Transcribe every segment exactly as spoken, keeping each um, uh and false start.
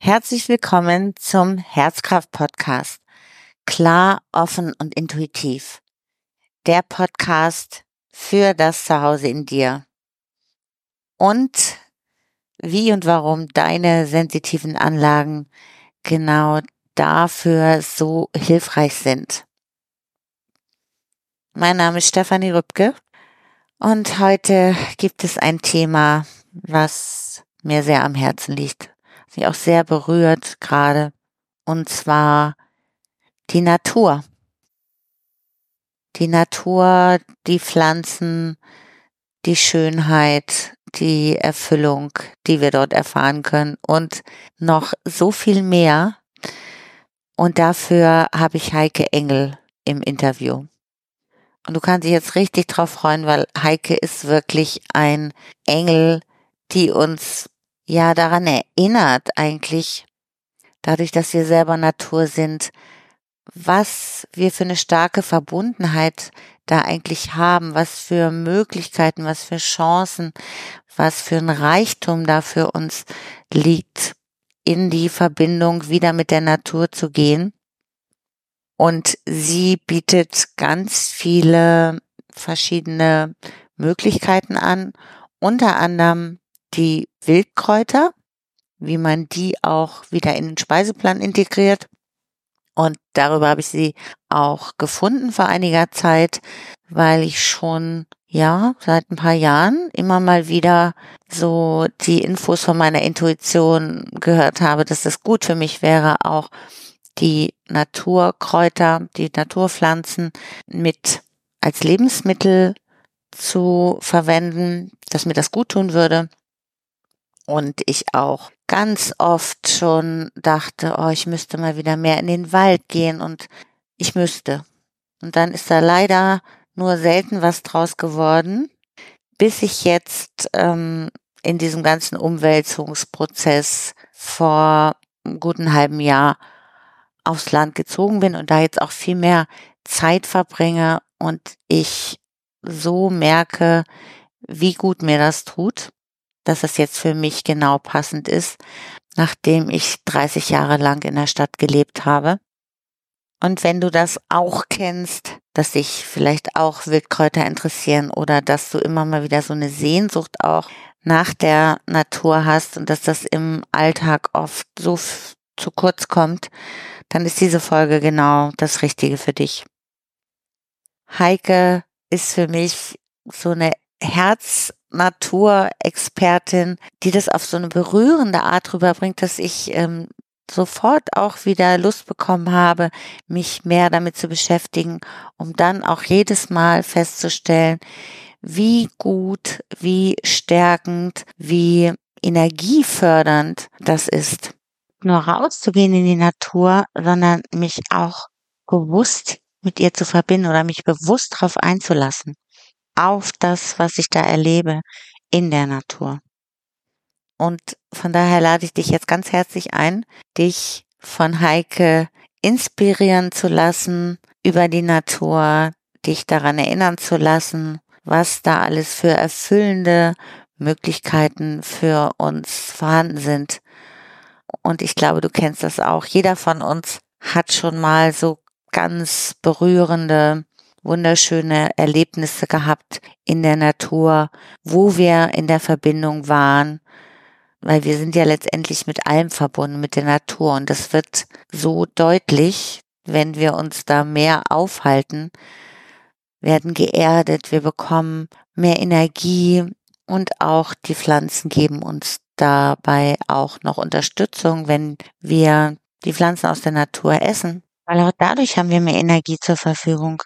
Herzlich willkommen zum Herzkraft-Podcast. Klar, offen und intuitiv. Der Podcast für das Zuhause in dir. Und wie und warum deine sensitiven Anlagen genau dafür so hilfreich sind. Mein Name ist Stefanie Rübke und heute gibt es ein Thema, was mir sehr am Herzen liegt, was mich auch sehr berührt gerade, und zwar die Natur. Die Natur, die Pflanzen, die Schönheit, die Erfüllung, die wir dort erfahren können und noch so viel mehr. Und dafür habe ich Heike Engel im Interview. Und du kannst dich jetzt richtig drauf freuen, weil Heike ist wirklich ein Engel, die uns ja daran erinnert eigentlich, dadurch, dass wir selber Natur sind, was wir für eine starke Verbundenheit da eigentlich haben, was für Möglichkeiten, was für Chancen, was für ein Reichtum da für uns liegt, in die Verbindung wieder mit der Natur zu gehen. Und sie bietet ganz viele verschiedene Möglichkeiten an, unter anderem die Wildkräuter, wie man die auch wieder in den Speiseplan integriert. Und darüber habe ich sie auch gefunden vor einiger Zeit, weil ich schon, ja, seit ein paar Jahren immer mal wieder so die Infos von meiner Intuition gehört habe, dass es gut für mich wäre, auch die Naturkräuter, die Naturpflanzen mit als Lebensmittel zu verwenden, dass mir das gut tun würde. Und ich auch ganz oft schon dachte, oh, ich müsste mal wieder mehr in den Wald gehen und ich müsste. Und dann ist da leider nur selten was draus geworden, bis ich jetzt ähm, in diesem ganzen Umwälzungsprozess vor einem guten halben Jahr aufs Land gezogen bin und da jetzt auch viel mehr Zeit verbringe und ich so merke, wie gut mir das tut, dass es jetzt für mich genau passend ist, nachdem ich dreißig Jahre lang in der Stadt gelebt habe. Und wenn du das auch kennst, dass dich vielleicht auch Wildkräuter interessieren oder dass du immer mal wieder so eine Sehnsucht auch nach der Natur hast und dass das im Alltag oft so f- zu kurz kommt, dann ist diese Folge genau das Richtige für dich. Heike ist für mich so eine Herz-Natur-Expertin, die das auf so eine berührende Art rüberbringt, dass ich ähm, sofort auch wieder Lust bekommen habe, mich mehr damit zu beschäftigen, um dann auch jedes Mal festzustellen, wie gut, wie stärkend, wie energiefördernd das ist. Nur rauszugehen in die Natur, sondern mich auch bewusst mit ihr zu verbinden oder mich bewusst darauf einzulassen, auf das, was ich da erlebe in der Natur. Und von daher lade ich dich jetzt ganz herzlich ein, dich von Heike inspirieren zu lassen über die Natur, dich daran erinnern zu lassen, was da alles für erfüllende Möglichkeiten für uns vorhanden sind. Und ich glaube, du kennst das auch. Jeder von uns hat schon mal so ganz berührende, wunderschöne Erlebnisse gehabt in der Natur, wo wir in der Verbindung waren, weil wir sind ja letztendlich mit allem verbunden, mit der Natur. Und das wird so deutlich, wenn wir uns da mehr aufhalten, werden geerdet, wir bekommen mehr Energie und auch die Pflanzen geben uns dabei auch noch Unterstützung, wenn wir die Pflanzen aus der Natur essen, weil auch dadurch haben wir mehr Energie zur Verfügung.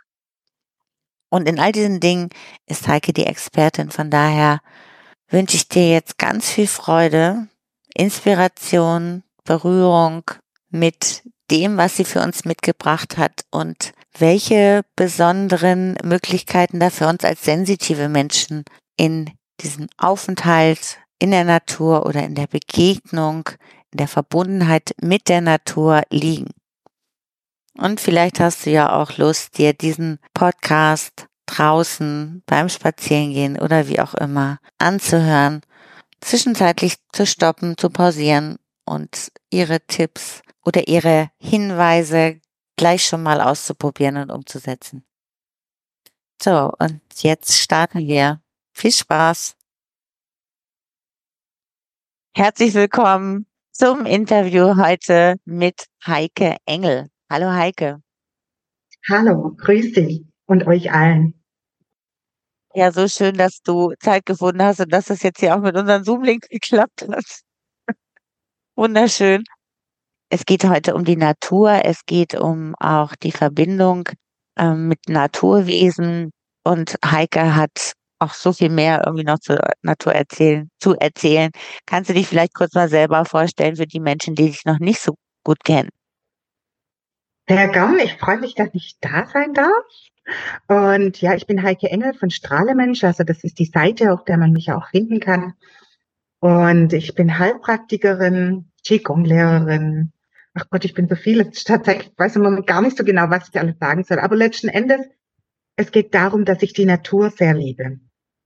Und in all diesen Dingen ist Heike die Expertin. Von daher wünsche ich dir jetzt ganz viel Freude, Inspiration, Berührung mit dem, was sie für uns mitgebracht hat und welche besonderen Möglichkeiten da für uns als sensitive Menschen in diesem Aufenthalt in der Natur oder in der Begegnung, in der Verbundenheit mit der Natur liegen. Und vielleicht hast du ja auch Lust, dir diesen Podcast draußen beim Spazierengehen oder wie auch immer anzuhören, zwischenzeitlich zu stoppen, zu pausieren und ihre Tipps oder ihre Hinweise gleich schon mal auszuprobieren und umzusetzen. So, und jetzt starten wir. Viel Spaß. Herzlich willkommen zum Interview heute mit Heike Engel. Hallo Heike. Hallo, grüß dich und euch allen. Ja, so schön, dass du Zeit gefunden hast und dass das jetzt hier auch mit unserem Zoom-Link geklappt hat. Wunderschön. Es geht heute um die Natur. Es geht um auch die Verbindung ähm, mit Naturwesen. Und Heike hat auch so viel mehr irgendwie noch zur Natur erzählen, zu erzählen. Kannst du dich vielleicht kurz mal selber vorstellen für die Menschen, die dich noch nicht so gut kennen? Sehr gern, ich freue mich, dass ich da sein darf. Und ja, ich bin Heike Engel von Strahlemensch, also das ist die Seite, auf der man mich auch finden kann. Und ich bin Heilpraktikerin, Qigong-Lehrerin. Ach Gott, ich bin so viel. Tatsächlich weiß man gar nicht so genau, was ich alles sagen soll. Aber letzten Endes, es geht darum, dass ich die Natur sehr liebe.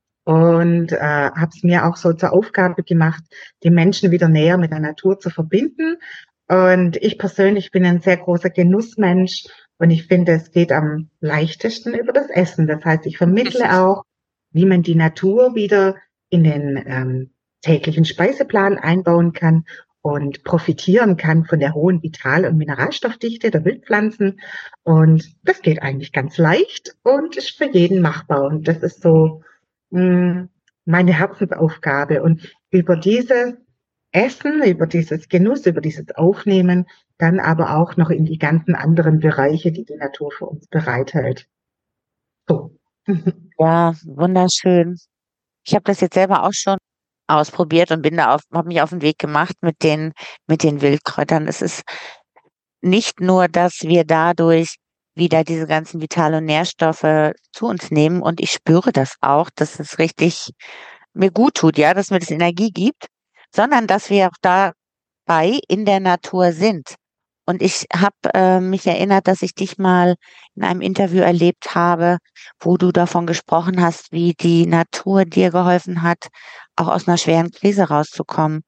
Und äh, habe es mir auch so zur Aufgabe gemacht, die Menschen wieder näher mit der Natur zu verbinden. Und ich persönlich bin ein sehr großer Genussmensch und ich finde, es geht am leichtesten über das Essen. Das heißt, ich vermittle auch, wie man die Natur wieder in den ähm, täglichen Speiseplan einbauen kann und profitieren kann von der hohen Vital- und Mineralstoffdichte der Wildpflanzen. Und das geht eigentlich ganz leicht und ist für jeden machbar. Und das ist so mh, meine Herzensaufgabe. Und über dieses Essen, über dieses Genuss, über dieses Aufnehmen, dann aber auch noch in die ganzen anderen Bereiche, die die Natur für uns bereithält. So. Ja, wunderschön. Ich habe das jetzt selber auch schon ausprobiert und bin da auf, habe mich auf den Weg gemacht mit den, mit den Wildkräutern. Es ist nicht nur, dass wir dadurch wieder diese ganzen Vital- und Nährstoffe zu uns nehmen und ich spüre das auch, dass es richtig mir gut tut, ja, dass mir das Energie gibt, sondern dass wir auch dabei in der Natur sind. Und ich habe äh, mich erinnert, dass ich dich mal in einem Interview erlebt habe, wo du davon gesprochen hast, wie die Natur dir geholfen hat, auch aus einer schweren Krise rauszukommen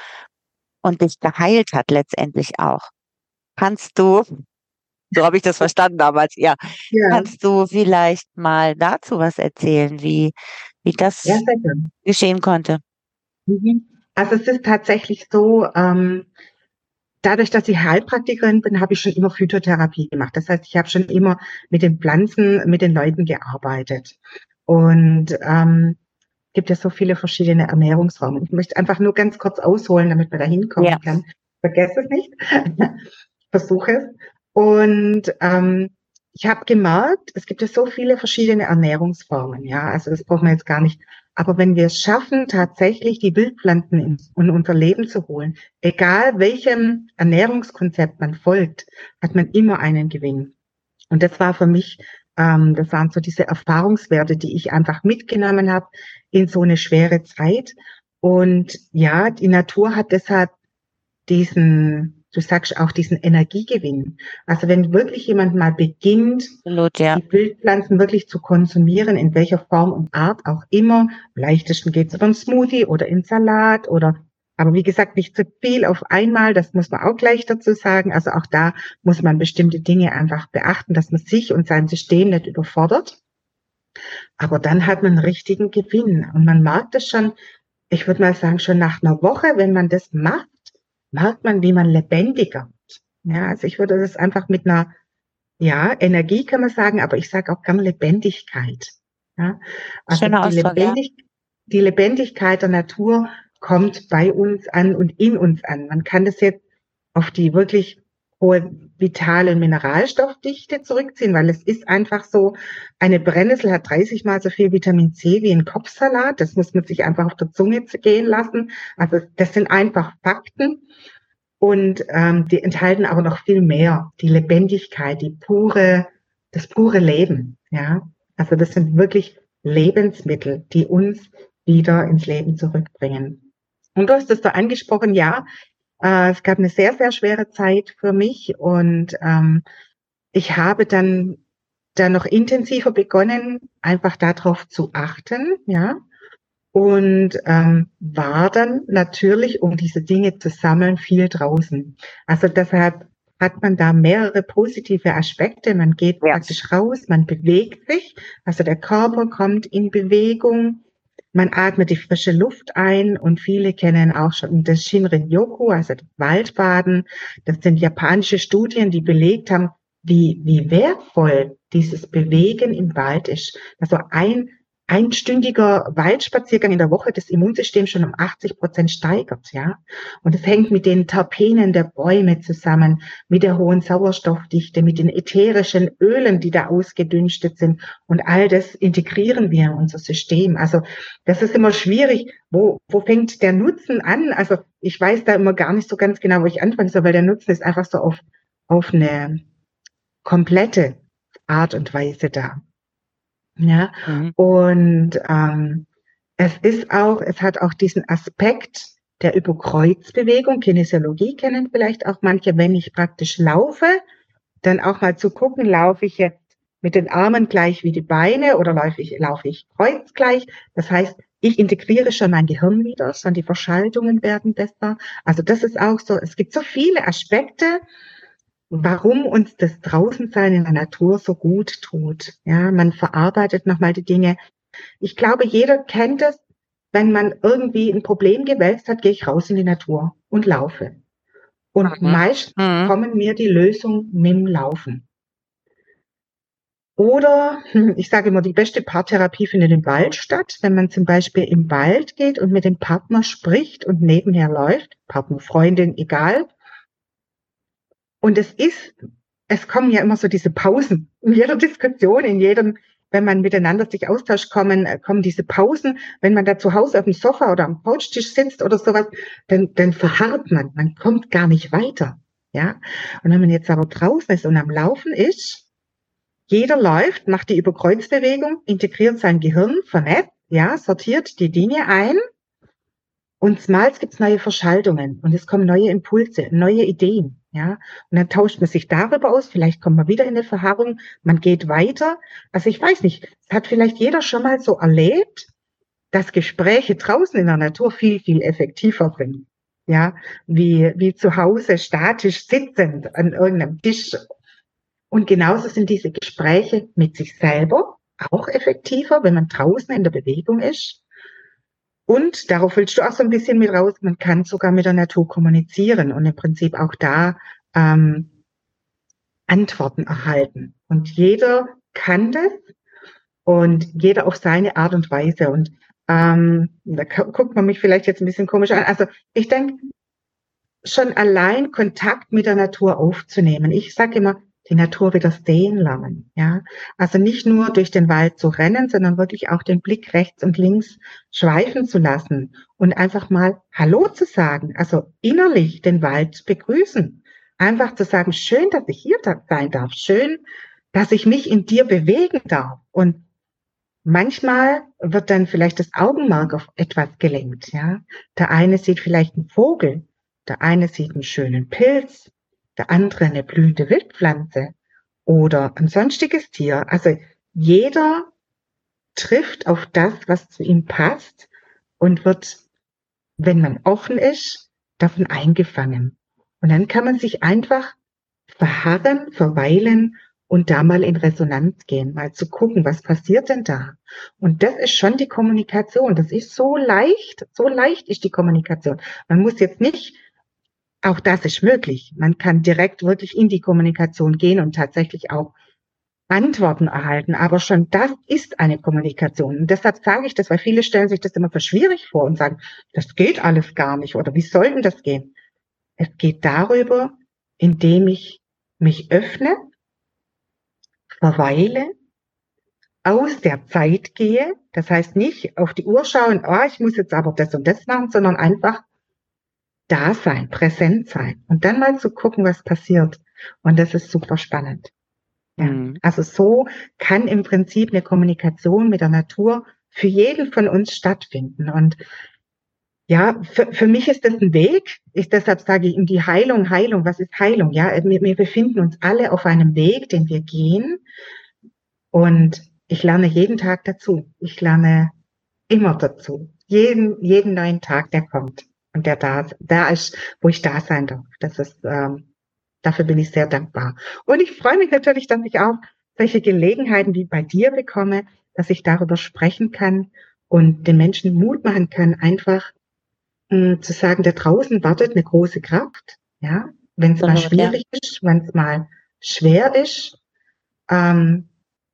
und dich geheilt hat letztendlich auch. Kannst du, so habe ich das verstanden damals, ja, Ja, kannst du vielleicht mal dazu was erzählen, wie, wie ja, das sehr gerne. geschehen konnte? Mhm. Also es ist tatsächlich so, ähm, dadurch, dass ich Heilpraktikerin bin, habe ich schon immer Phytotherapie gemacht. Das heißt, ich habe schon immer mit den Pflanzen, mit den Leuten gearbeitet. Und ähm, gibt ja so viele verschiedene Ernährungsformen. Ich möchte einfach nur ganz kurz ausholen, damit man da Ja, hinkommen kann. Vergesst es nicht. Versuche es. Und ähm, ich habe gemerkt, es gibt ja so viele verschiedene Ernährungsformen. Ja, also das brauchen wir jetzt gar nicht. Aber wenn wir es schaffen, tatsächlich die Wildpflanzen in, in unser Leben zu holen, egal welchem Ernährungskonzept man folgt, hat man immer einen Gewinn. Und das war für mich, ähm, das waren so diese Erfahrungswerte, die ich einfach mitgenommen habe in so eine schwere Zeit. Und ja, die Natur hat deshalb diesen, du sagst auch diesen Energiegewinn. Also wenn wirklich jemand mal beginnt, absolut, ja. die Wildpflanzen wirklich zu konsumieren, in welcher Form und Art auch immer, am leichtesten geht's über einen Smoothie oder in Salat oder aber wie gesagt, nicht zu viel auf einmal, das muss man auch gleich dazu sagen. Also auch da muss man bestimmte Dinge einfach beachten, dass man sich und sein System nicht überfordert. Aber dann hat man einen richtigen Gewinn. Und man merkt es schon, ich würde mal sagen, schon nach einer Woche, wenn man das macht, merkt man, wie man lebendiger wird. Ja, also ich würde das einfach mit einer, ja, Energie kann man sagen, aber ich sage auch gerne Lebendigkeit. Ja, also Schöner die Ausdruck, ja. Lebendig, die Lebendigkeit der Natur kommt bei uns an und in uns an. Man kann das jetzt auf die wirklich hohe vitale Mineralstoffdichte zurückziehen, weil es ist einfach so, eine Brennnessel hat dreißig mal so viel Vitamin C wie ein Kopfsalat. Das muss man sich einfach auf der Zunge gehen lassen. Also das sind einfach Fakten. Und ähm, die enthalten aber noch viel mehr. Die Lebendigkeit, die pure, das pure Leben. Ja, also das sind wirklich Lebensmittel, die uns wieder ins Leben zurückbringen. Und du hast es da angesprochen, ja, äh, es gab eine sehr, sehr schwere Zeit für mich und ähm, ich habe dann, dann noch intensiver begonnen, einfach darauf zu achten, ja, und ähm, war dann natürlich, um diese Dinge zu sammeln, viel draußen. Also deshalb hat man da mehrere positive Aspekte. Man geht Ja. praktisch raus, man bewegt sich, also der Körper kommt in Bewegung, man atmet die frische Luft ein und viele kennen auch schon das Shinrin-yoku, also das Waldbaden. Das sind japanische Studien, die belegt haben, wie, wie wertvoll dieses Bewegen im Wald ist. Also ein einstündiger Waldspaziergang in der Woche das Immunsystem schon um achtzig Prozent steigert, ja. Und es hängt mit den Terpenen der Bäume zusammen, mit der hohen Sauerstoffdichte, mit den ätherischen Ölen, die da ausgedünstet sind. Und all das integrieren wir in unser System. Also das ist immer schwierig. Wo, wo fängt der Nutzen an? Also ich weiß da immer gar nicht so ganz genau, wo ich anfangen soll, weil der Nutzen ist einfach so auf, auf eine komplette Art und Weise da. Ja, Mhm. und ähm, es ist auch, es hat auch diesen Aspekt der Überkreuzbewegung. Kinesiologie kennen vielleicht auch manche, wenn ich praktisch laufe, dann auch mal zu gucken, laufe ich jetzt mit den Armen gleich wie die Beine oder laufe ich, laufe ich kreuzgleich. Das heißt, ich integriere schon mein Gehirn wieder, schon die Verschaltungen werden besser. Also das ist auch so, es gibt so viele Aspekte, warum uns das Draußensein in der Natur so gut tut. Ja, man verarbeitet nochmal die Dinge. Ich glaube, jeder kennt es, wenn man irgendwie ein Problem gewälzt hat, gehe ich raus in die Natur und laufe. Und Mhm. meist Mhm. kommen mir die Lösungen mit dem Laufen. Oder, hm, ich sage immer, die beste Paartherapie findet im Wald statt, wenn man zum Beispiel im Wald geht und mit dem Partner spricht und nebenher läuft, Partner, Freundin, egal. Und es ist, es kommen ja immer so diese Pausen. In jeder Diskussion, in jedem, wenn man miteinander sich austauscht, kommen, äh, kommen diese Pausen. Wenn man da zu Hause auf dem Sofa oder am Couchtisch sitzt oder sowas, dann, dann verharrt man. Man kommt gar nicht weiter. Ja. Und wenn man jetzt aber draußen ist und am Laufen ist, jeder läuft, macht die Überkreuzbewegung, integriert sein Gehirn, vernetzt, ja, sortiert die Dinge ein. Und smals gibt's neue Verschaltungen und es kommen neue Impulse, neue Ideen, ja. Und dann tauscht man sich darüber aus, vielleicht kommt man wieder in eine Verharrung, man geht weiter. Also ich weiß nicht, es hat vielleicht jeder schon mal so erlebt, dass Gespräche draußen in der Natur viel, viel effektiver sind, ja, wie, wie zu Hause statisch sitzend an irgendeinem Tisch. Und genauso sind diese Gespräche mit sich selber auch effektiver, wenn man draußen in der Bewegung ist. Und darauf willst du auch so ein bisschen mit raus, man kann sogar mit der Natur kommunizieren und im Prinzip auch da ähm, Antworten erhalten. Und jeder kann das und jeder auf seine Art und Weise. Und ähm, da guckt man mich vielleicht jetzt ein bisschen komisch an. Also ich denke, schon allein Kontakt mit der Natur aufzunehmen. Ich sage immer, die Natur wieder sehen lernen, ja. Also nicht nur durch den Wald zu rennen, sondern wirklich auch den Blick rechts und links schweifen zu lassen und einfach mal Hallo zu sagen, also innerlich den Wald begrüßen. Einfach zu sagen, schön, dass ich hier sein darf, schön, dass ich mich in dir bewegen darf. Und manchmal wird dann vielleicht das Augenmerk auf etwas gelenkt, ja. Der eine sieht vielleicht einen Vogel, der eine sieht einen schönen Pilz, der andere eine blühende Wildpflanze oder ein sonstiges Tier. Also jeder trifft auf das, was zu ihm passt und wird, wenn man offen ist, davon eingefangen. Und dann kann man sich einfach verharren, verweilen und da mal in Resonanz gehen, mal zu gucken, was passiert denn da? Und das ist schon die Kommunikation. Das ist so leicht, so leicht ist die Kommunikation. Man muss jetzt nicht, auch das ist möglich. Man kann direkt wirklich in die Kommunikation gehen und tatsächlich auch Antworten erhalten. Aber schon das ist eine Kommunikation. Und deshalb sage ich das, weil viele stellen sich das immer für schwierig vor und sagen, das geht alles gar nicht oder wie soll denn das gehen? Es geht darüber, indem ich mich öffne, verweile, aus der Zeit gehe. Das heißt nicht auf die Uhr schauen, oh, ich muss jetzt aber das und das machen, sondern einfach da sein, präsent sein und dann mal zu gucken, was passiert. Und das ist super spannend. Ja. Mhm. Also so kann im Prinzip eine Kommunikation mit der Natur für jeden von uns stattfinden. Und ja, für, für mich ist das ein Weg. Ich deshalb sage ich in die Heilung, Heilung, was ist Heilung? Ja, wir, wir befinden uns alle auf einem Weg, den wir gehen. Und ich lerne jeden Tag dazu. Ich lerne immer dazu. jeden, jeden neuen Tag, der kommt und der da, da ist, wo ich da sein darf. Das ist, ähm, dafür bin ich sehr dankbar. Und ich freue mich natürlich, dass ich auch solche Gelegenheiten wie bei dir bekomme, dass ich darüber sprechen kann und den Menschen Mut machen kann, einfach mh, zu sagen, da draußen wartet eine große Kraft, ja, wenn es mal Absolut, ja. schwierig ist, wenn es mal schwer ist, ähm,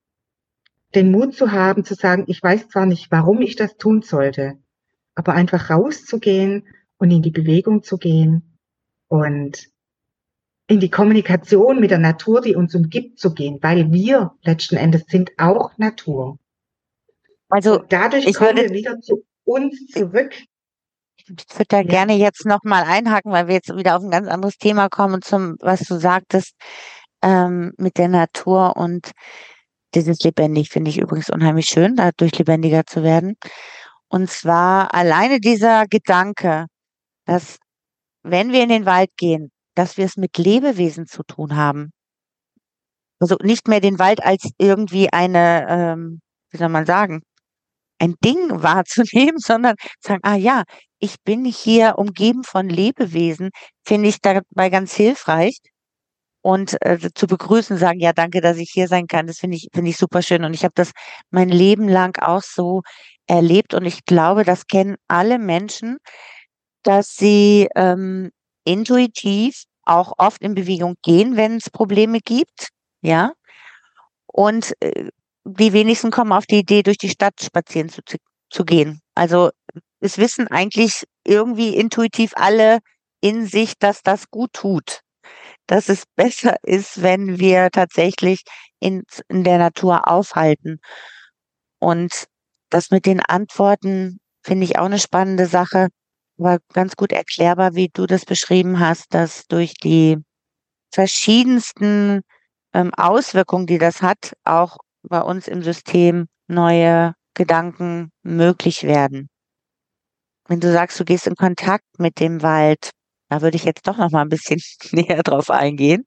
den Mut zu haben, zu sagen, ich weiß zwar nicht, warum ich das tun sollte, aber einfach rauszugehen und in die Bewegung zu gehen und in die Kommunikation mit der Natur, die uns umgibt, zu gehen, weil wir letzten Endes sind auch Natur. Also Und dadurch ich kommen würde, wir wieder zu uns zurück. ich würde da Ja, gerne jetzt nochmal einhaken, weil wir jetzt wieder auf ein ganz anderes Thema kommen, zum, was du sagtest, ähm, mit der Natur und dieses lebendig, finde ich übrigens unheimlich schön, dadurch lebendiger zu werden. Und zwar alleine dieser Gedanke, dass wenn wir in den Wald gehen, dass wir es mit Lebewesen zu tun haben. Also nicht mehr den Wald als irgendwie eine, ähm, wie soll man sagen, ein Ding wahrzunehmen, sondern sagen, ah ja, ich bin hier umgeben von Lebewesen, finde ich dabei ganz hilfreich. Und äh, zu begrüßen, sagen, ja, danke, dass ich hier sein kann, das finde ich, finde ich super schön. Und ich habe das mein Leben lang auch so erlebt. Und ich glaube, das kennen alle Menschen, dass sie ähm, intuitiv auch oft in Bewegung gehen, wenn es Probleme gibt. Ja. Und äh, die wenigsten kommen auf die Idee, durch die Stadt spazieren zu, zu, zu gehen. Also es wissen eigentlich irgendwie intuitiv alle in sich, dass das gut tut, dass es besser ist, wenn wir tatsächlich in, in der Natur aufhalten. Und das mit den Antworten finde ich auch eine spannende Sache, war ganz gut erklärbar, wie du das beschrieben hast, dass durch die verschiedensten ähm, Auswirkungen, die das hat, auch bei uns im System neue Gedanken möglich werden. Wenn du sagst, du gehst in Kontakt mit dem Wald, da würde ich jetzt doch noch mal ein bisschen näher drauf eingehen.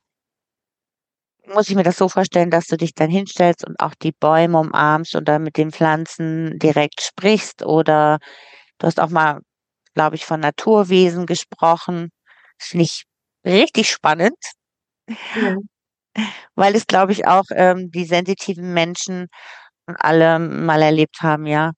Muss ich mir das so vorstellen, dass du dich dann hinstellst und auch die Bäume umarmst und dann mit den Pflanzen direkt sprichst? Oder du hast auch mal, glaube ich, von Naturwesen gesprochen. Das finde ich richtig spannend, ja. weil es, glaube ich, auch ähm, die sensitiven Menschen alle mal erlebt haben, ja.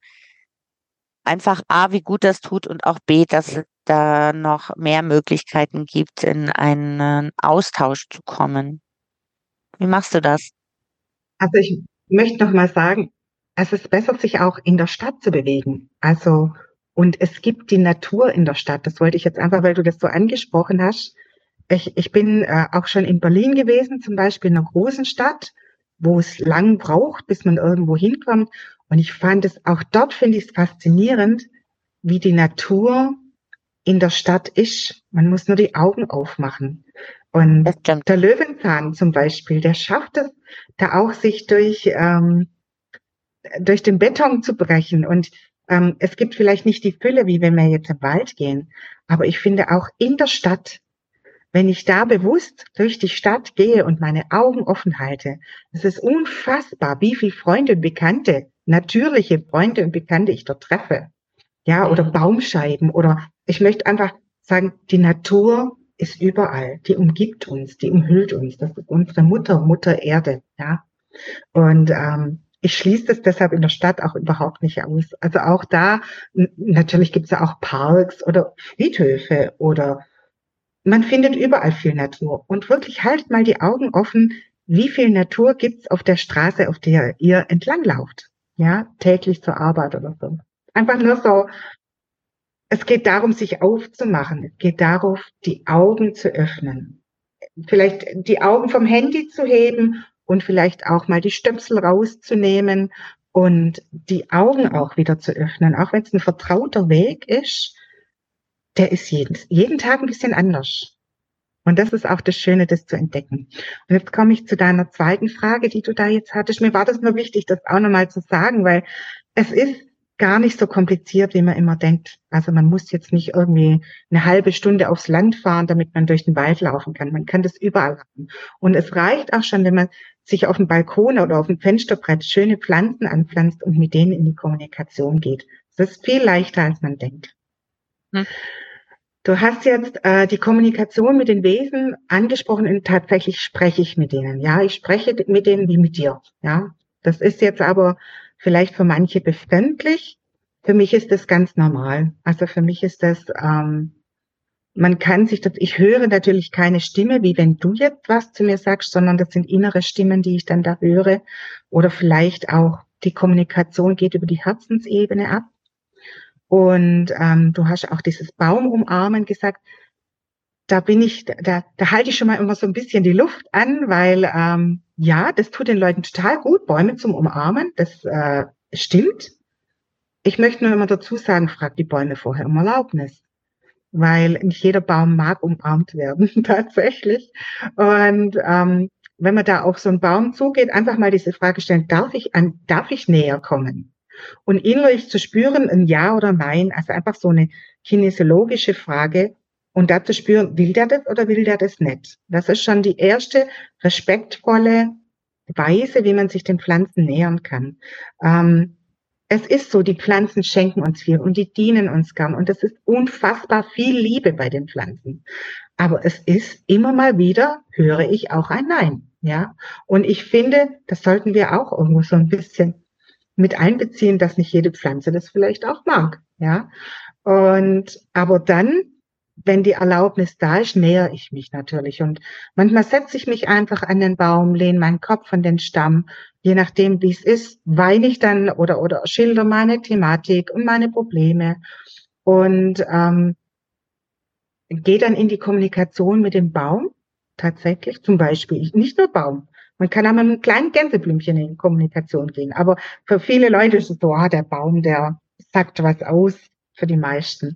Einfach A, wie gut das tut und auch B, dass es da noch mehr Möglichkeiten gibt, in einen Austausch zu kommen. Wie machst du das? Also ich möchte noch mal sagen, es ist besser, sich auch in der Stadt zu bewegen. Also, und es gibt die Natur in der Stadt. Das wollte ich jetzt einfach, weil du das so angesprochen hast. Ich, ich bin äh, auch schon in Berlin gewesen, zum Beispiel in einer großen Stadt, wo es lang braucht, bis man irgendwo hinkommt. Und ich fand es, auch dort finde ich es faszinierend, wie die Natur in der Stadt ist. Man muss nur die Augen aufmachen. Das Und stimmt. der Löwenzahn zum Beispiel, der schafft es, da auch sich durch, ähm, durch den Beton zu brechen. Und ähm, es gibt vielleicht nicht die Fülle, wie wenn wir jetzt im Wald gehen. Aber ich finde auch in der Stadt, wenn ich da bewusst durch die Stadt gehe und meine Augen offen halte, es ist unfassbar, wie viele Freunde und Bekannte, natürliche Freunde und Bekannte ich dort treffe. Ja, oder Mhm. Baumscheiben oder ich möchte einfach sagen, die Natur ist überall. Die umgibt uns, die umhüllt uns. Das ist unsere Mutter, Mutter Erde, ja. Und ähm, ich schließe das deshalb in der Stadt auch überhaupt nicht aus. Also auch da, n- natürlich gibt es ja auch Parks oder Friedhöfe oder man findet überall viel Natur. Und wirklich halt mal die Augen offen, wie viel Natur gibt's auf der Straße, auf der ihr entlanglauft. Ja, täglich zur Arbeit oder so. Einfach nur so, es geht darum, sich aufzumachen. Es geht darum, die Augen zu öffnen. Vielleicht die Augen vom Handy zu heben und vielleicht auch mal die Stöpsel rauszunehmen und die Augen auch wieder zu öffnen. Auch wenn es ein vertrauter Weg ist, der ist jeden, jeden Tag ein bisschen anders. Und das ist auch das Schöne, das zu entdecken. Und jetzt komme ich zu deiner zweiten Frage, die du da jetzt hattest. Mir war das nur wichtig, das auch nochmal zu sagen, weil es ist gar nicht so kompliziert, wie man immer denkt. Also man muss jetzt nicht irgendwie eine halbe Stunde aufs Land fahren, damit man durch den Wald laufen kann. Man kann das überall machen. Und es reicht auch schon, wenn man sich auf dem Balkon oder auf dem Fensterbrett schöne Pflanzen anpflanzt und mit denen in die Kommunikation geht. Das ist viel leichter, als man denkt. Hm. Du hast jetzt äh, die Kommunikation mit den Wesen angesprochen und tatsächlich spreche ich mit denen. Ja, ich spreche mit denen wie mit dir. Ja, das ist jetzt aber vielleicht für manche befremdlich. Für mich ist das ganz normal. Also für mich ist das, ähm, man kann sich das, ich höre natürlich keine Stimme, wie wenn du jetzt was zu mir sagst, sondern das sind innere Stimmen, die ich dann da höre. Oder vielleicht auch die Kommunikation geht über die Herzensebene ab. Und ähm, du hast auch dieses Baumumarmen gesagt. Da bin ich, da, da halte ich schon mal immer so ein bisschen die Luft an, weil ähm, ja, das tut den Leuten total gut, Bäume zum Umarmen. Das äh, stimmt. Ich möchte nur immer dazu sagen, frag die Bäume vorher um Erlaubnis, weil nicht jeder Baum mag umarmt werden, tatsächlich. Und ähm, wenn man da auf so einen Baum zugeht, einfach mal diese Frage stellen, darf ich an, darf ich näher kommen? Und innerlich zu spüren, ein Ja oder Nein, also einfach so eine kinesiologische Frage und da zu spüren, will der das oder will der das nicht? Das ist schon die erste respektvolle Weise, wie man sich den Pflanzen nähern kann. Ähm, es ist so, die Pflanzen schenken uns viel und die dienen uns gern und es ist unfassbar viel Liebe bei den Pflanzen. Aber es ist immer mal wieder, höre ich auch ein Nein, ja. Und ich finde, das sollten wir auch irgendwo so ein bisschen mit einbeziehen, dass nicht jede Pflanze das vielleicht auch mag, ja. Und, aber dann, wenn die Erlaubnis da ist, nähere ich mich natürlich. Und manchmal setze ich mich einfach an den Baum, lehne meinen Kopf an den Stamm, je nachdem, wie es ist, weine ich dann oder, oder schilder meine Thematik und meine Probleme und ähm, gehe dann in die Kommunikation mit dem Baum, tatsächlich, zum Beispiel, nicht nur Baum. Man kann auch mit einem kleinen Gänseblümchen in Kommunikation gehen. Aber für viele Leute ist es so, ah, der Baum, der sagt was aus, für die meisten.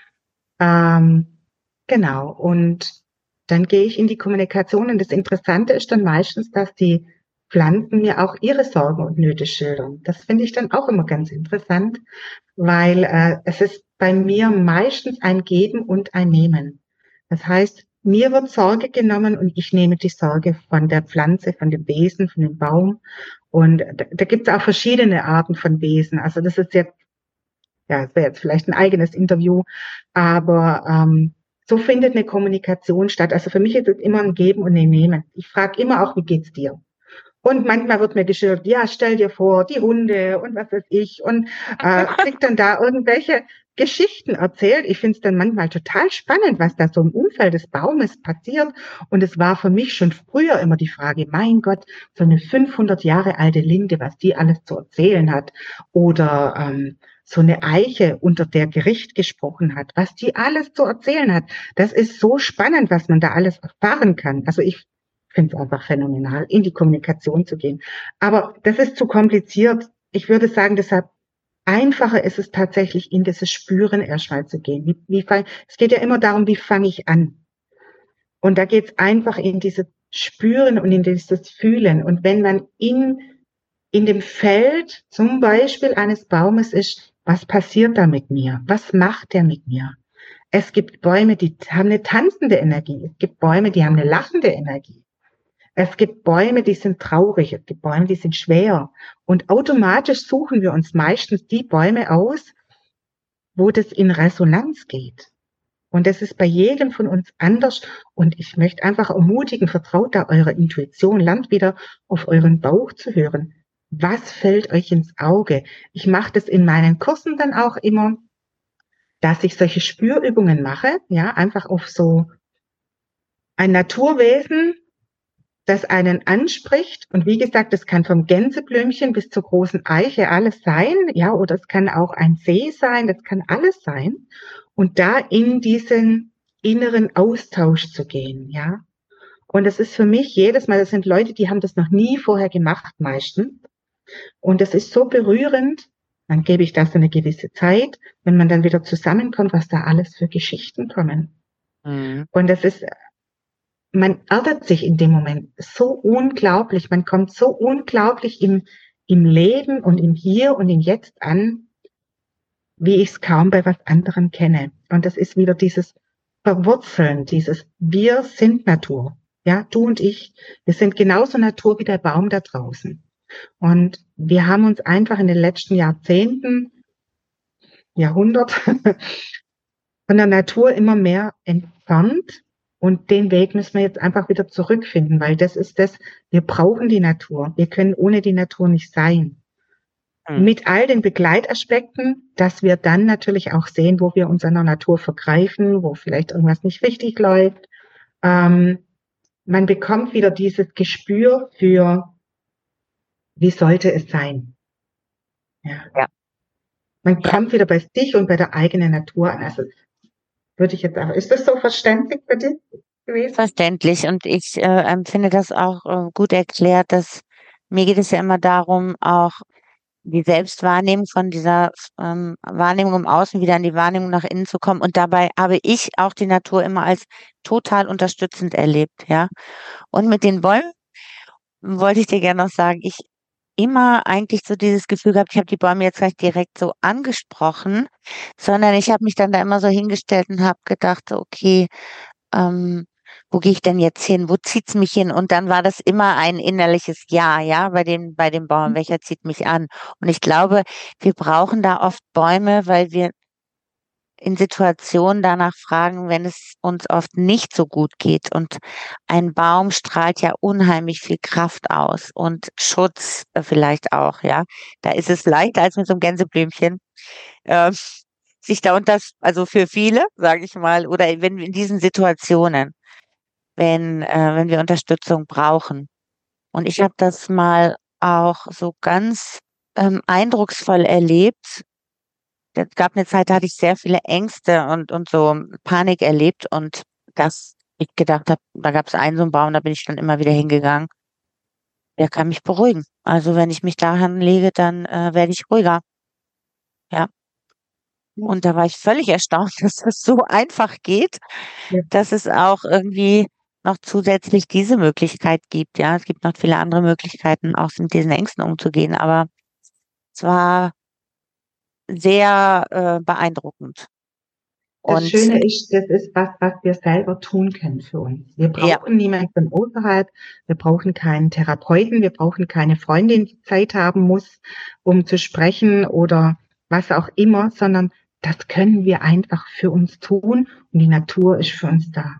Ähm, genau. Und dann gehe ich in die Kommunikation. Und das Interessante ist dann meistens, dass die Pflanzen mir auch ihre Sorgen und Nöte schildern. Das finde ich dann auch immer ganz interessant, weil äh, es ist bei mir meistens ein Geben und ein Nehmen. Das heißt, mir wird Sorge genommen und ich nehme die Sorge von der Pflanze, von dem Wesen, von dem Baum. Und da, da gibt es auch verschiedene Arten von Wesen. Also das ist jetzt, ja, das wäre jetzt vielleicht ein eigenes Interview, aber ähm, so findet eine Kommunikation statt. Also für mich ist es immer ein Geben und ein Nehmen. Ich frage immer auch, wie geht's dir? Und manchmal wird mir geschildert, ja, stell dir vor, die Hunde und was weiß ich und äh, kriegt dann da irgendwelche Geschichten erzählt. Ich finde es dann manchmal total spannend, was da so im Umfeld des Baumes passiert. Und es war für mich schon früher immer die Frage, mein Gott, so eine fünfhundert Jahre alte Linde, was die alles zu erzählen hat. Oder ähm, so eine Eiche, unter der Gericht gesprochen hat, was die alles zu erzählen hat. Das ist so spannend, was man da alles erfahren kann. Also ich finde es einfach phänomenal, in die Kommunikation zu gehen. Aber das ist zu kompliziert. Ich würde sagen, deshalb einfacher ist es tatsächlich, in dieses Spüren erstmal zu gehen. Wie, wie fang, es geht ja immer darum, wie fange ich an? Und da geht es einfach in dieses Spüren und in dieses Fühlen. Und wenn man in, in dem Feld zum Beispiel eines Baumes ist, was passiert da mit mir? Was macht der mit mir? Es gibt Bäume, die haben eine tanzende Energie. Es gibt Bäume, die haben eine lachende Energie. Es gibt Bäume, die sind traurig, es gibt Bäume, die sind schwer. Und automatisch suchen wir uns meistens die Bäume aus, wo das in Resonanz geht. Und das ist bei jedem von uns anders. Und ich möchte einfach ermutigen, vertraut da eurer Intuition, lernt wieder auf euren Bauch zu hören. Was fällt euch ins Auge? Ich mache das in meinen Kursen dann auch immer, dass ich solche Spürübungen mache, ja, einfach auf so ein Naturwesen, das einen anspricht. Und wie gesagt, das kann vom Gänseblümchen bis zur großen Eiche alles sein, ja, oder es kann auch ein See sein, das kann alles sein. Und da in diesen inneren Austausch zu gehen, ja. Und das ist für mich jedes Mal, das sind Leute, die haben das noch nie vorher gemacht, meistens. Und das ist so berührend. Dann gebe ich das eine gewisse Zeit, wenn man dann wieder zusammenkommt, was da alles für Geschichten kommen. Mhm. Und das ist, man erdet sich in dem Moment so unglaublich, man kommt so unglaublich im, im Leben und im Hier und im Jetzt an, wie ich es kaum bei was anderem kenne. Und das ist wieder dieses Verwurzeln, dieses Wir sind Natur. Ja, du und ich, wir sind genauso Natur wie der Baum da draußen. Und wir haben uns einfach in den letzten Jahrzehnten, Jahrhundert von der Natur immer mehr entfernt. Und den Weg müssen wir jetzt einfach wieder zurückfinden, weil das ist das, wir brauchen die Natur. Wir können ohne die Natur nicht sein. Hm. Mit all den Begleitaspekten, dass wir dann natürlich auch sehen, wo wir uns an der Natur vergreifen, wo vielleicht irgendwas nicht richtig läuft. Ähm, man bekommt wieder dieses Gespür für, wie sollte es sein. Ja. Ja. Man Ja. kommt wieder bei sich und bei der eigenen Natur an. Also würde ich jetzt auch, ist das so verständlich für dich gewesen? Verständlich. Und ich äh, empfinde das auch äh, gut erklärt, dass mir geht es ja immer darum, auch die Selbstwahrnehmung von dieser ähm, Wahrnehmung im Außen wieder in die Wahrnehmung nach innen zu kommen. Und dabei habe ich auch die Natur immer als total unterstützend erlebt, ja. Und mit den Bäumen wollte ich dir gerne noch sagen, ich immer eigentlich so dieses Gefühl gehabt, ich habe die Bäume jetzt gleich direkt so angesprochen, sondern ich habe mich dann da immer so hingestellt und habe gedacht, okay, ähm, wo gehe ich denn jetzt hin? Wo zieht's mich hin? Und dann war das immer ein innerliches Ja, ja, bei dem, bei dem Baum, welcher zieht mich an? Und ich glaube, wir brauchen da oft Bäume, weil wir in Situationen danach fragen, wenn es uns oft nicht so gut geht. Und ein Baum strahlt ja unheimlich viel Kraft aus und Schutz äh, vielleicht auch, ja. Da ist es leichter als mit so einem Gänseblümchen, ähm, sich da unter, also für viele, sage ich mal, oder wenn wir in diesen Situationen, wenn, äh, wenn wir Unterstützung brauchen. Und ich habe das mal auch so ganz ähm, eindrucksvoll erlebt. Es gab eine Zeit, da hatte ich sehr viele Ängste und und so Panik erlebt und dass ich gedacht habe, da gab es einen so 'n Baum, da bin ich dann immer wieder hingegangen. Der kann mich beruhigen. Also, wenn ich mich da hinlege, dann, äh, werde ich ruhiger. Ja. Ja. Und da war ich völlig erstaunt, dass das so einfach geht, Ja. dass es auch irgendwie noch zusätzlich diese Möglichkeit gibt, ja. Es gibt noch viele andere Möglichkeiten, auch mit diesen Ängsten umzugehen, aber es war sehr, äh, beeindruckend. Das Und Schöne ist, das ist was, was wir selber tun können für uns. Wir ja, brauchen niemanden von außerhalb. Wir brauchen keinen Therapeuten. Wir brauchen keine Freundin, die Zeit haben muss, um zu sprechen oder was auch immer, sondern das können wir einfach für uns tun und die Natur ist für uns da.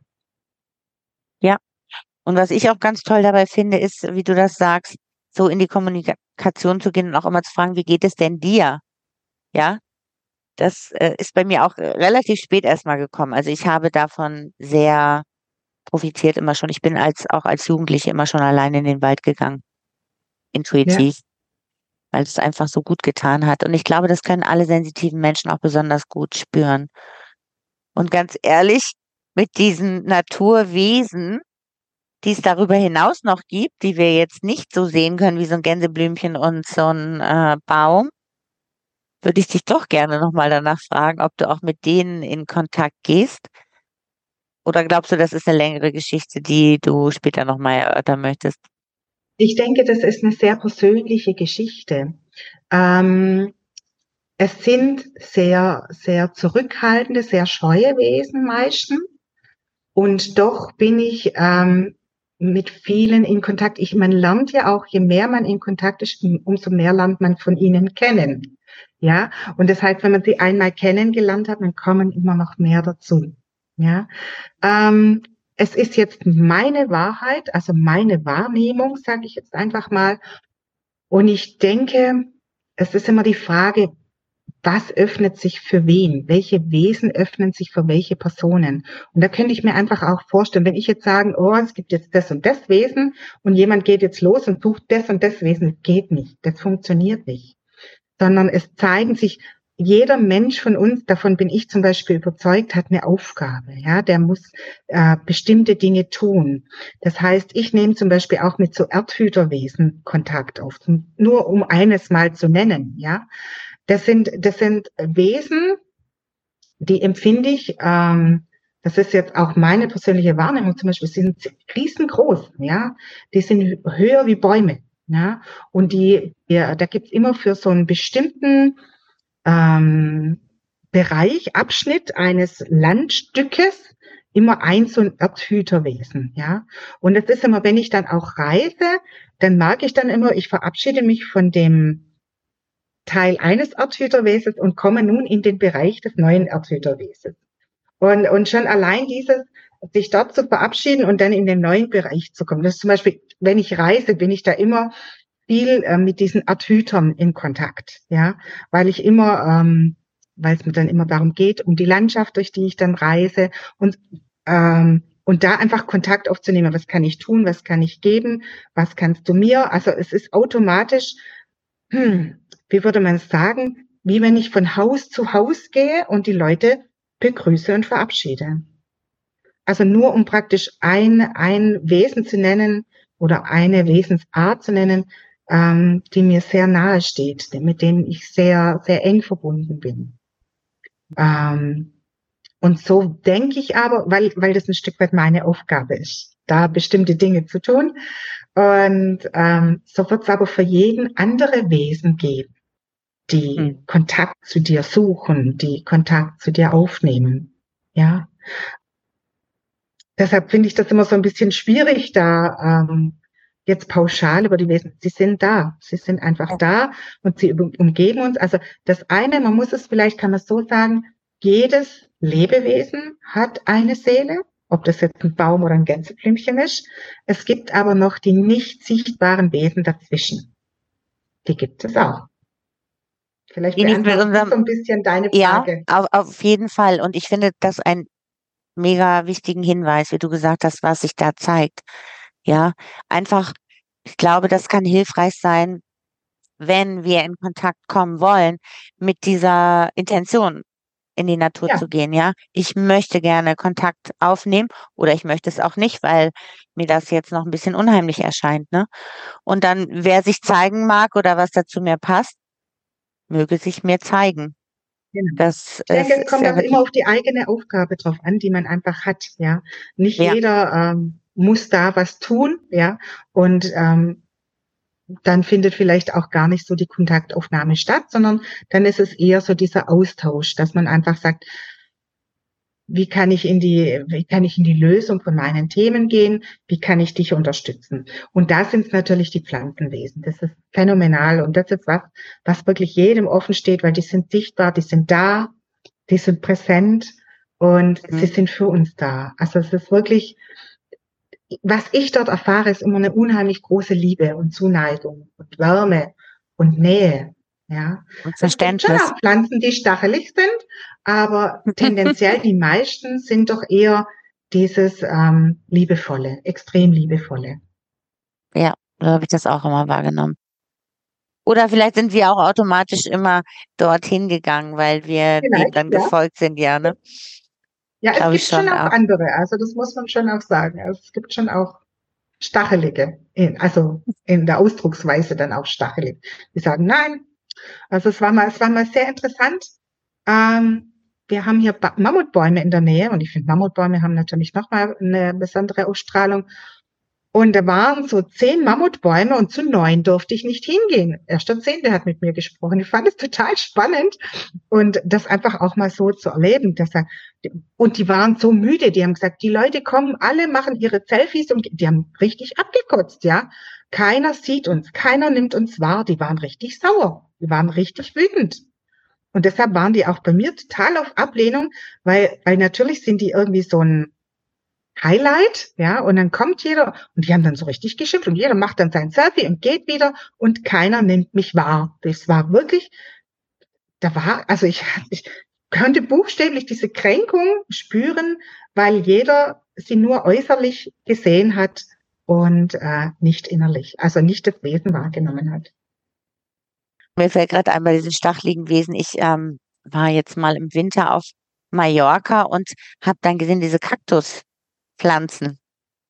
ja. Und was ich auch ganz toll dabei finde, ist, wie du das sagst, so in die Kommunikation zu gehen und auch immer zu fragen: „Wie geht es denn dir?“ Ja? Das, äh, ist bei mir auch, äh, relativ spät erst mal gekommen. Also, ich habe davon sehr profitiert immer schon. Ich bin als auch als Jugendliche immer schon alleine in den Wald gegangen, Ja, intuitiv, weil es einfach so gut getan hat. Und ich glaube, das können alle sensitiven Menschen auch besonders gut spüren. Und ganz ehrlich, mit diesen Naturwesen, die es darüber hinaus noch gibt, die wir jetzt nicht so sehen können wie so 'n Gänseblümchen und so 'n, äh, Baum, würde ich dich doch gerne noch mal danach fragen, ob du auch mit denen in Kontakt gehst? Oder glaubst du, das ist 'ne längere Geschichte, die du später noch mal erörtern möchtest? ich denke, das ist eine sehr persönliche Geschichte. Ähm, es sind sehr, sehr zurückhaltende, sehr scheue Wesen meistens. Und doch bin ich ähm, mit vielen in Kontakt. Ich, man lernt ja auch, je mehr man in Kontakt ist, umso mehr lernt man von ihnen kennen. Ja, und das heißt, wenn man sie einmal kennengelernt hat, dann kommen immer noch mehr dazu. Ja, ähm, es ist jetzt meine Wahrheit, also meine Wahrnehmung, sage ich jetzt einfach mal. Und ich denke, es ist immer die Frage, was öffnet sich für wen? Welche Wesen öffnen sich für welche Personen? Und da könnte ich mir einfach auch vorstellen, wenn ich jetzt sagen, oh, es gibt jetzt das und das Wesen und jemand geht jetzt los und sucht das und das Wesen, das geht nicht, das funktioniert nicht, sondern es zeigen sich, jeder Mensch von uns, davon bin ich zum Beispiel überzeugt, hat eine Aufgabe. Ja, der muss äh, bestimmte Dinge tun. Das heißt, ich nehme zum Beispiel auch mit so Erdhüterwesen Kontakt auf, nur um eines mal zu nennen. Ja, das sind, das sind Wesen, die empfinde ich, ähm, das ist jetzt auch meine persönliche Wahrnehmung zum Beispiel, sie sind riesengroß, ja, die sind höher wie Bäume, ja, und die, ja, da gibt's immer für so einen bestimmten ähm, Bereich, Abschnitt eines Landstückes immer ein so ein Erdhüterwesen, ja. Und das ist immer, wenn ich dann auch reise, dann mag ich dann immer, ich verabschiede mich von dem Teil eines Erdhüterwesens und komme nun in den Bereich des neuen Erdhüterwesens. Und, und schon allein dieses, sich dort zu verabschieden und dann in den neuen Bereich zu kommen. Das ist zum Beispiel, wenn ich reise, bin ich da immer viel äh, mit diesen Erdhütern in Kontakt, ja, weil ich immer, ähm, weil es mir dann immer darum geht, um die Landschaft, durch die ich dann reise und ähm, und da einfach Kontakt aufzunehmen. Was kann ich tun? Was kann ich geben? Was kannst du mir? Also es ist automatisch, hm, wie würde man sagen, wie wenn ich von Haus zu Haus gehe und die Leute begrüße und verabschiede. Also nur um praktisch ein, ein Wesen zu nennen oder eine Wesensart zu nennen, ähm, die mir sehr nahe steht, mit denen ich sehr, sehr eng verbunden bin. Ähm, und so denke ich aber, weil, weil das ein Stück weit meine Aufgabe ist, da bestimmte Dinge zu tun. Und ähm, so wird es aber für jeden andere Wesen geben, die Hm. Kontakt zu dir suchen, die Kontakt zu dir aufnehmen. Ja. Deshalb finde ich das immer so ein bisschen schwierig, da ähm, jetzt pauschal über die Wesen. Sie sind da, sie sind einfach da und sie umgeben uns. Also das eine, man muss es vielleicht, kann man so sagen, jedes Lebewesen hat eine Seele, ob das jetzt ein Baum oder ein Gänseblümchen ist. Es gibt aber noch die nicht sichtbaren Wesen dazwischen. Die gibt es auch. Vielleicht Die nicht mit beantwortet das unserem, so ein bisschen deine ja, Frage. auf, auf jeden Fall. Und ich finde das einen mega wichtigen Hinweis, wie du gesagt hast, was sich da zeigt. Ja, einfach, ich glaube, das kann hilfreich sein, wenn wir in Kontakt kommen wollen, mit dieser Intention in die Natur Ja, zu gehen, ja. Ich möchte gerne Kontakt aufnehmen oder ich möchte es auch nicht, weil mir das jetzt noch ein bisschen unheimlich erscheint, ne? Und dann, wer sich zeigen mag oder was dazu mir passt, möge sich mir zeigen. genau. Das Ich denke, ist, es ist kommt ja auch immer wirklich, auf die eigene Aufgabe drauf an, die man einfach hat, ja. Nicht ja, jeder ähm, muss da was tun, ja. Und ähm, dann findet vielleicht auch gar nicht so die Kontaktaufnahme statt, sondern dann ist es eher so dieser Austausch, dass man einfach sagt, wie kann ich in die, wie kann ich in die Lösung von meinen Themen gehen? Wie kann ich dich unterstützen? Und da sind es natürlich die Pflanzenwesen. Das ist phänomenal. Und das ist was, was wirklich jedem offen steht, weil die sind sichtbar, die sind da, die sind präsent und sie mhm. sind für uns da. Also es ist wirklich, was ich dort erfahre, ist immer eine unheimlich große Liebe und Zuneigung und Wärme und Nähe. Ja, Und es gibt schon Verständnis. auch Pflanzen, die stachelig sind, aber tendenziell die meisten sind doch eher dieses ähm, liebevolle, extrem liebevolle. Ja, so habe ich das auch immer wahrgenommen. Oder vielleicht sind wir auch automatisch immer dorthin gegangen, weil wir dem Vielleicht, dann ja. gefolgt sind, ja, ne? Ja, es Glaube ich gibt schon schon auch auch. andere, also das muss man schon auch sagen. Also es gibt schon auch Stachelige, in, also in der Ausdrucksweise dann auch stachelig. Die sagen nein. Also es war mal, es war mal sehr interessant. Ähm, wir haben hier ba Mammutbäume in der Nähe und ich finde, Mammutbäume haben natürlich nochmal eine besondere Ausstrahlung. Und da waren so zehn Mammutbäume und zu neun durfte ich nicht hingehen. Erst der zehnte hat mit mir gesprochen. Ich fand es total spannend und das einfach auch mal so zu erleben. Dass er, und die waren so müde, die haben gesagt, die Leute kommen, alle machen ihre Selfies und die haben richtig abgekotzt, ja. Keiner sieht uns, keiner nimmt uns wahr. Die waren richtig sauer, die waren richtig wütend. Und deshalb waren die auch bei mir total auf Ablehnung, weil, weil natürlich sind die irgendwie so ein Highlight, ja, und dann kommt jeder und die haben dann so richtig geschimpft und jeder macht dann sein Selfie und geht wieder und keiner nimmt mich wahr. Das war wirklich, da war, also ich, ich könnte buchstäblich diese Kränkung spüren, weil jeder sie nur äußerlich gesehen hat und äh, nicht innerlich, also nicht das Wesen wahrgenommen hat. Mir fällt gerade ein bei diesen stacheligen Wesen. Ich ähm, war jetzt mal im Winter auf Mallorca und habe dann gesehen, diese Kaktuspflanzen.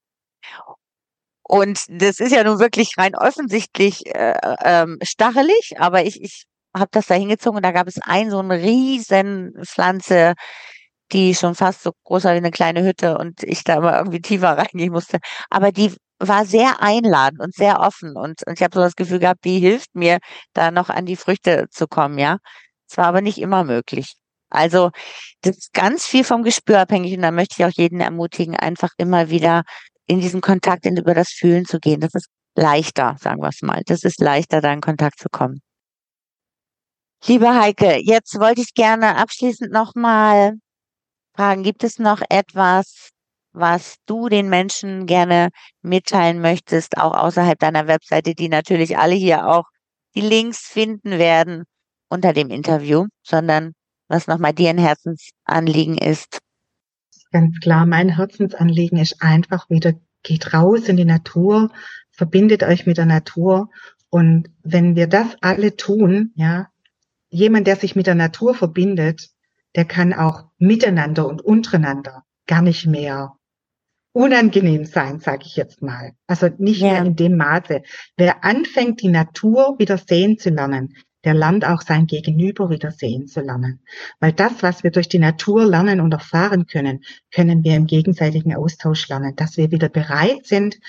Und das ist ja nun wirklich rein offensichtlich äh, ähm, stachelig, aber ich, ich habe das da hingezogen und da gab es ein so eine riesen Pflanze, die schon fast so groß war wie eine kleine Hütte und ich da immer irgendwie tiefer reingehen musste. Aber die war sehr einladend und sehr offen und, und ich habe so das Gefühl gehabt, die hilft mir, da noch an die Früchte zu kommen, ja. Es war aber nicht immer möglich. Also das ist ganz viel vom Gespür abhängig und da möchte ich auch jeden ermutigen, einfach immer wieder in diesen Kontakt in, über das Fühlen zu gehen. Das ist leichter, sagen wir es mal. Das ist leichter, da in Kontakt zu kommen. Liebe Heike, jetzt wollte ich gerne abschließend nochmal fragen, gibt es noch etwas, was du den Menschen gerne mitteilen möchtest, auch außerhalb deiner Webseite, die natürlich alle hier auch die Links finden werden unter dem Interview, sondern was nochmal dir ein Herzensanliegen ist? Ganz klar, mein Herzensanliegen ist einfach wieder, geht raus in die Natur, verbindet euch mit der Natur. Und wenn wir das alle tun, ja, jemand, der sich mit der Natur verbindet, der kann auch miteinander und untereinander gar nicht mehr unangenehm sein, sage ich jetzt mal. Also nicht mehr Ja, in dem Maße. Wer anfängt, die Natur wieder sehen zu lernen, der lernt auch sein Gegenüber wieder sehen zu lernen. Weil das, was wir durch die Natur lernen und erfahren können, können wir im gegenseitigen Austausch lernen. Dass wir wieder bereit sind,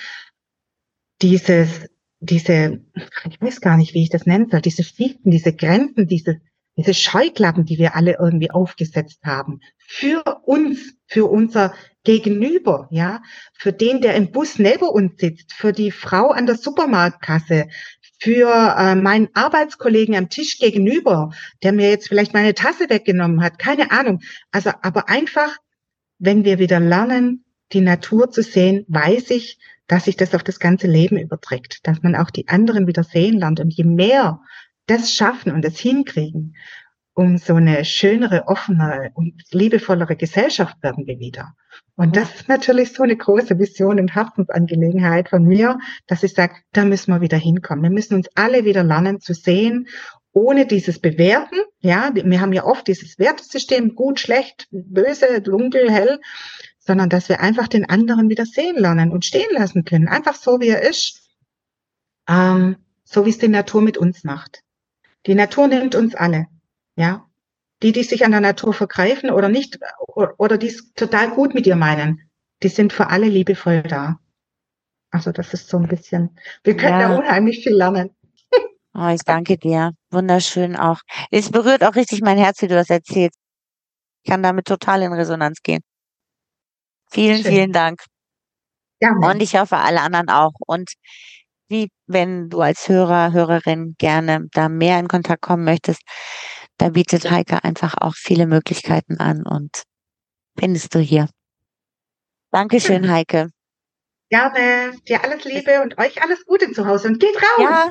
dieses, diese, ich weiß gar nicht, wie ich das nennen soll, diese Schichten, diese Grenzen, diese, diese Scheuklappen, die wir alle irgendwie aufgesetzt haben, für uns, für unser Gegenüber, ja, für den, der im Bus neben uns sitzt, für die Frau an der Supermarktkasse, für äh, meinen Arbeitskollegen am Tisch gegenüber, der mir jetzt vielleicht meine Tasse weggenommen hat, keine Ahnung. Also, aber einfach, wenn wir wieder lernen, die Natur zu sehen, weiß ich, dass sich das auf das ganze Leben überträgt, dass man auch die anderen wieder sehen lernt. Und je mehr das schaffen und das hinkriegen, umso eine schönere, offenere und liebevollere Gesellschaft werden wir wieder. Und ja, das ist natürlich so eine große Vision und Herzensangelegenheit von mir, dass ich sage, da müssen wir wieder hinkommen. Wir müssen uns alle wieder lernen zu sehen, ohne dieses Bewerten. Ja, wir haben ja oft dieses Wertesystem, gut, schlecht, böse, dunkel, hell, sondern dass wir einfach den anderen wieder sehen lernen und stehen lassen können. Einfach so, wie er ist, ähm, so wie es die Natur mit uns macht. Die Natur nimmt uns alle, ja. Die, die sich an der Natur vergreifen oder nicht, oder die es total gut mit ihr meinen, die sind für alle liebevoll da. Also das ist so ein bisschen, wir können da ja. unheimlich viel lernen. Oh, ich danke dir. Wunderschön auch. Es berührt auch richtig mein Herz, wie du das erzählst. Ich kann damit total in Resonanz gehen. Vielen, vielen Schön. Dank. Und Gerne. ich hoffe, alle anderen auch. Und wie, wenn du als Hörer, Hörerin gerne da mehr in Kontakt kommen möchtest, da bietet Heike einfach auch viele Möglichkeiten an und findest du hier. Dankeschön, Schön. Heike. Gerne. Dir alles Bis- Liebe und euch alles Gute zu Hause und geht Ja. raus.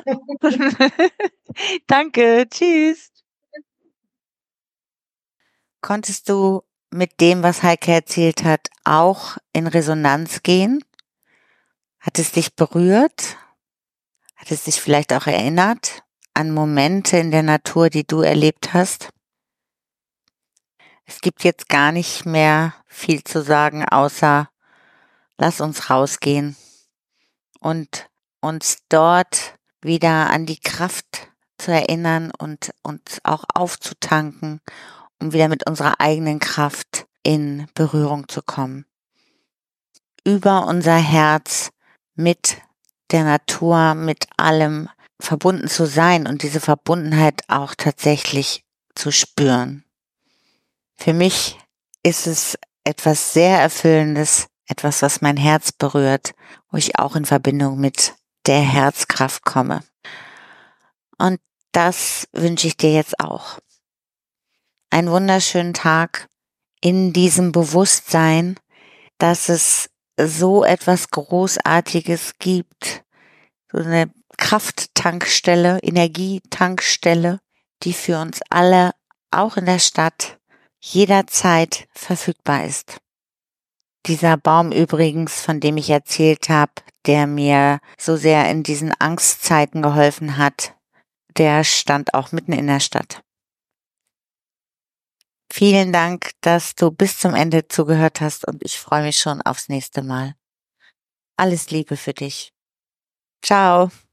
Danke. Tschüss. Konntest du mit dem, was Heike erzählt hat, auch in Resonanz gehen? Hat es dich berührt? Hat es dich vielleicht auch erinnert an Momente in der Natur, die du erlebt hast? Es gibt jetzt gar nicht mehr viel zu sagen, außer lass uns rausgehen und uns dort wieder an die Kraft zu erinnern und uns auch aufzutanken, um wieder mit unserer eigenen Kraft in Berührung zu kommen. Über unser Herz mit der Natur, mit allem verbunden zu sein und diese Verbundenheit auch tatsächlich zu spüren. Für mich ist es etwas sehr Erfüllendes, etwas, was mein Herz berührt, wo ich auch in Verbindung mit der Herzkraft komme. Und das wünsche ich dir jetzt auch. Einen wunderschönen Tag in diesem Bewusstsein, dass es so etwas Großartiges gibt, so eine Krafttankstelle, Energietankstelle, die für uns alle, auch in der Stadt, jederzeit verfügbar ist. Dieser Baum übrigens, von dem ich erzählt habe, der mir so sehr in diesen Angstzeiten geholfen hat, der stand auch mitten in der Stadt. Vielen Dank, dass du bis zum Ende zugehört hast und ich freue mich schon aufs nächste Mal. Alles Liebe für dich. Ciao.